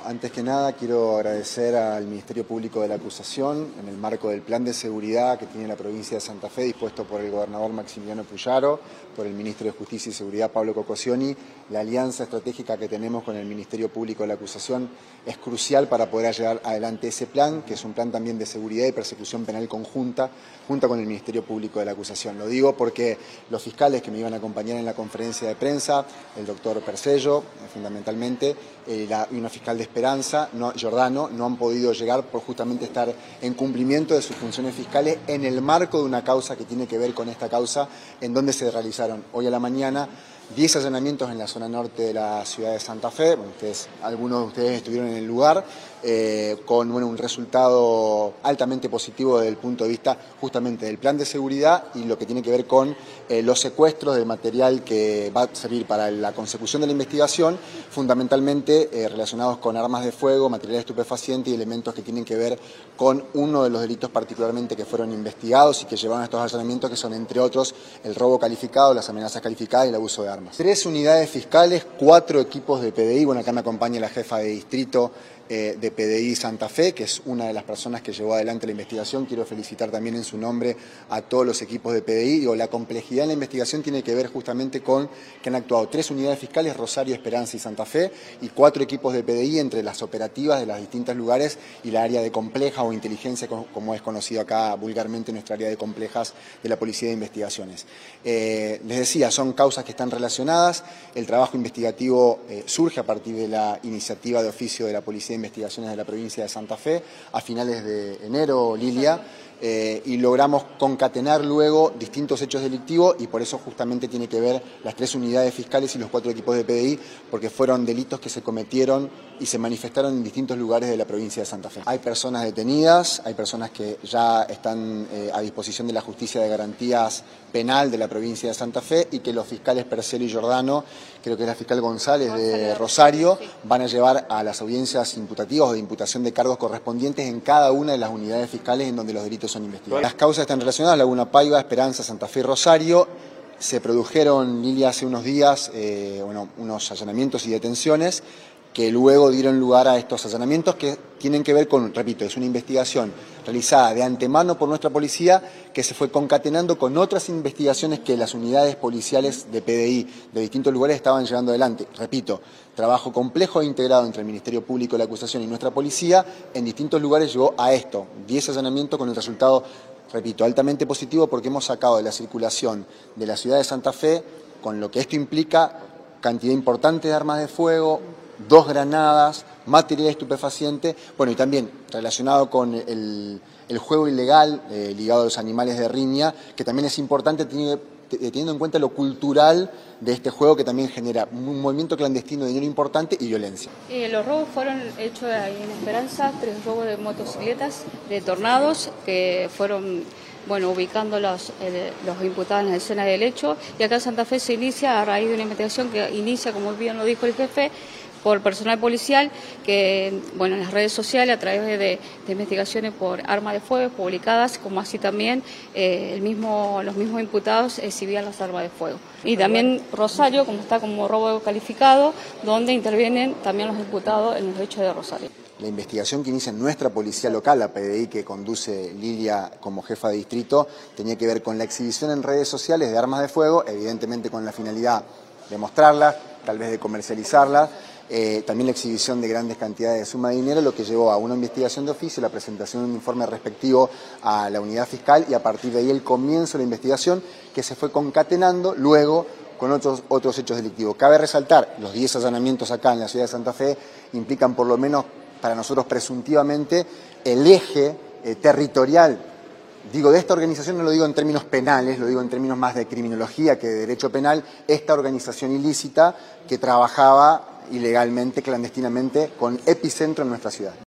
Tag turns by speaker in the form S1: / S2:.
S1: Antes que nada quiero agradecer al Ministerio Público de la Acusación en el marco del plan de seguridad que tiene la provincia de Santa Fe dispuesto por el gobernador Maximiliano Puyaro, por el Ministro de Justicia y Seguridad Pablo Cocosioni. La alianza estratégica que tenemos con el Ministerio Público de la Acusación es crucial para poder llevar adelante ese plan, que es un plan también de seguridad y persecución penal conjunta, junto con el Ministerio Público de la Acusación. Lo digo porque los fiscales que me iban a acompañar en la conferencia de prensa, el doctor Percello, fundamentalmente, y una fiscal de Esperanza, Giordano, no han podido llegar por justamente estar en cumplimiento de sus funciones fiscales en el marco de una causa que tiene que ver con esta causa, en donde se realizaron hoy a la mañana 10 allanamientos en la zona norte de la ciudad de Santa Fe. Bueno, algunos de ustedes estuvieron en el lugar, con un resultado altamente positivo desde el punto de vista justamente del plan de seguridad y lo que tiene que ver con los secuestros de material que va a servir para la consecución de la investigación, fundamentalmente relacionados con armas de fuego, material estupefaciente y elementos que tienen que ver con uno de los delitos particularmente que fueron investigados y que llevaron a estos allanamientos, que son entre otros el robo calificado, las amenazas calificadas y el abuso de armas. 3 unidades fiscales, 4 equipos de PDI. Bueno, acá me acompaña la jefa de distrito de PDI Santa Fe, que es una de las personas que llevó adelante la investigación. Quiero felicitar también en su nombre a todos los equipos de PDI. Digo, la complejidad en la investigación tiene que ver justamente con que han actuado 3 unidades fiscales, Rosario, Esperanza y Santa Fe, y 4 equipos de PDI entre las operativas de los distintos lugares y la área de compleja o inteligencia, como es conocido acá vulgarmente nuestra área de complejas de la Policía de Investigaciones. Les decía, son causas que están relacionadas. El trabajo investigativo surge a partir de la iniciativa de oficio de la Policía de Investigaciones de la provincia de Santa Fe a finales de enero, Lilia, y logramos concatenar luego distintos hechos delictivos, y por eso justamente tiene que ver las 3 unidades fiscales y los 4 equipos de PDI, porque fueron delitos que se cometieron y se manifestaron en distintos lugares de la provincia de Santa Fe. Hay personas detenidas, hay personas que ya están a disposición de la Justicia de Garantías Penal de la provincia de Santa Fe, y que los fiscales Percello y Giordano, creo que es la fiscal González de Rosario, van a llevar a las audiencias imputativas o de imputación de cargos correspondientes en cada una de las unidades fiscales en donde los delitos son investigados. Las causas están relacionadas: Laguna Paiva, Esperanza, Santa Fe y Rosario. Se produjeron, Lilia, hace unos días unos allanamientos y detenciones que luego dieron lugar a estos allanamientos, que tienen que ver con, repito, es una investigación realizada de antemano por nuestra policía, que se fue concatenando con otras investigaciones que las unidades policiales de PDI de distintos lugares estaban llevando adelante. Repito, trabajo complejo e integrado entre el Ministerio Público de la Acusación y nuestra policía en distintos lugares llevó a esto, 10 allanamientos con el resultado, repito, altamente positivo, porque hemos sacado de la circulación de la ciudad de Santa Fe, con lo que esto implica, cantidad importante de armas de fuego, 2 granadas, material estupefaciente, bueno, y también relacionado con el juego ilegal ligado a los animales de riña, que también es importante teniendo en cuenta lo cultural de este juego, que también genera un movimiento clandestino de dinero importante y violencia.
S2: Los robos fueron hechos en Esperanza, 3 robos de motocicletas, de tornados, que fueron ubicando los imputados en la escena del hecho, y acá en Santa Fe se inicia a raíz de una investigación que inicia, como bien lo dijo el jefe, por personal policial, que en las redes sociales, a través de investigaciones por armas de fuego publicadas, como así también los mismos imputados exhibían las armas de fuego. Y también Rosario, como está como robo calificado, donde intervienen también los imputados en los hechos de Rosario.
S1: La investigación que inicia nuestra policía local, la PDI, que conduce Lilia como jefa de distrito, tenía que ver con la exhibición en redes sociales de armas de fuego, evidentemente con la finalidad de mostrarlas, tal vez de comercializarlas, también la exhibición de grandes cantidades de suma de dinero, lo que llevó a una investigación de oficio, la presentación de un informe respectivo a la unidad fiscal, y a partir de ahí el comienzo de la investigación, que se fue concatenando luego con otros hechos delictivos. Cabe resaltar, los 10 allanamientos acá en la ciudad de Santa Fe implican, por lo menos para nosotros presuntivamente, el eje territorial. Digo, de esta organización no lo digo en términos penales, lo digo en términos más de criminología que de derecho penal, esta organización ilícita que trabajaba ilegalmente, clandestinamente, con epicentro en nuestra ciudad.